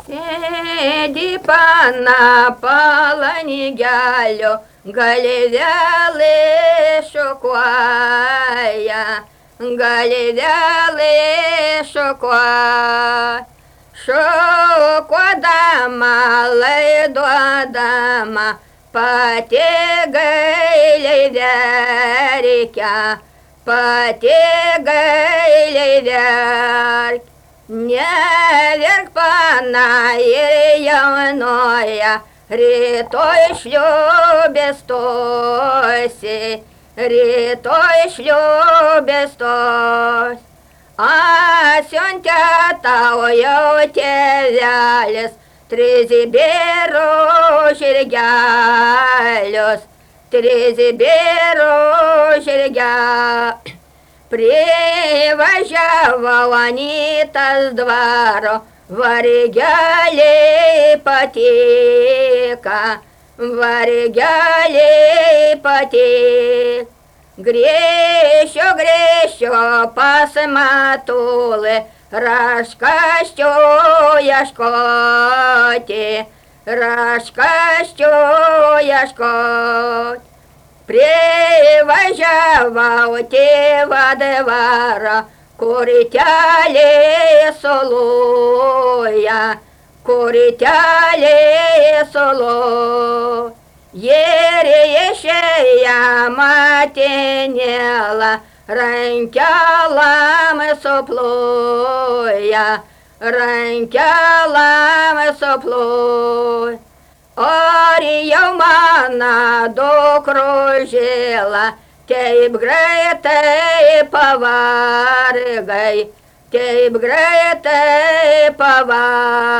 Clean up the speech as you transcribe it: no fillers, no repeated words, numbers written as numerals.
Sėdi pana palangelio, galvelė šokuoja, galvelė šokuoja. Šokuodama, laiduodama, pati gailiai verkia, pati gailiai verkia. Neverk pana ir jaunoja, rytoj šliubės stosi, rytoj šliubės stosi. Asiuntė tau jau tėvelis, trizibėro žirgelius, trizibėro žirgelius. Privažiavo Anytas dvaro, vargeliai patika, vargeliai patika. Grįšiu, grįšiu pas Matulį, raškasčio ieškoti, raškasčio ieškoti. Privažiavau tėvą dvarą, kur telė suluja, kur telė suluja. Ir išėję matinėlą, rankelam suploja, rankelam suploja. Ar jau mano dukružėla, taip greitai pavargai, taip greitai pavargai.